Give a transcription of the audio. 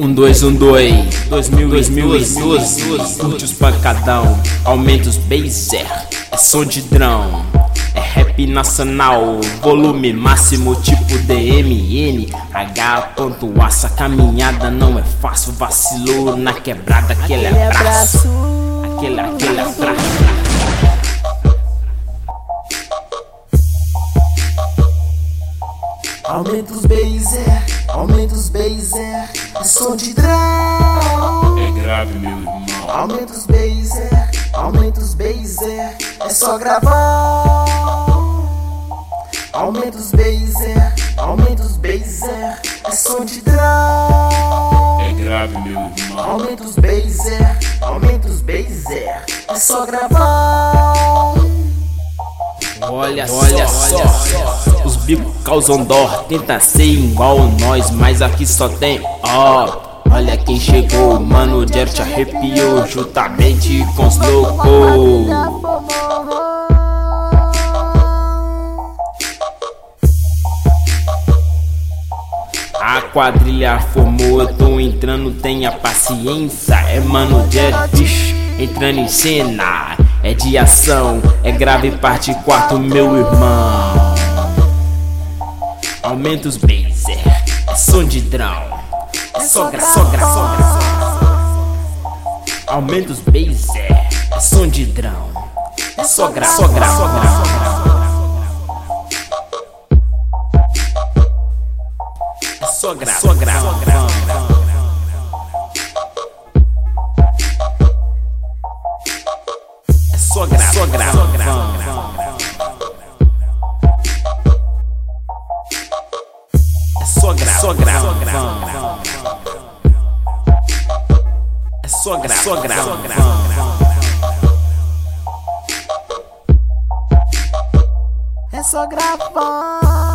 2012, curte os pancadão, aumenta os baser, é som de drão, é rap nacional, volume máximo tipo DMN, H.aça, caminhada não é fácil, vacilou na quebrada, aquele abraço, aquele abraço. Aumenta os baser, é som de drão. É grave, meu irmão. Aumenta os baser, é só gravar. Aumenta os baser, é som de drão. É grave, meu irmão. Aumenta os baser, é só gravar. Olha só, os bicos causam dó, tenta ser igual nós, mas aqui só tem ó. Olha quem chegou, mano, Jerry te arrepiou, juntamente com os loucos. A quadrilha formou, eu tô entrando, tenha paciência. É mano Jerry, bicho, entrando em cena. É de ação, é grave parte 4, meu irmão. Aumenta os baser, é som de drão, é só graça. Aumenta os baser, é som de drão, é só graça. É só graça. É só gravar.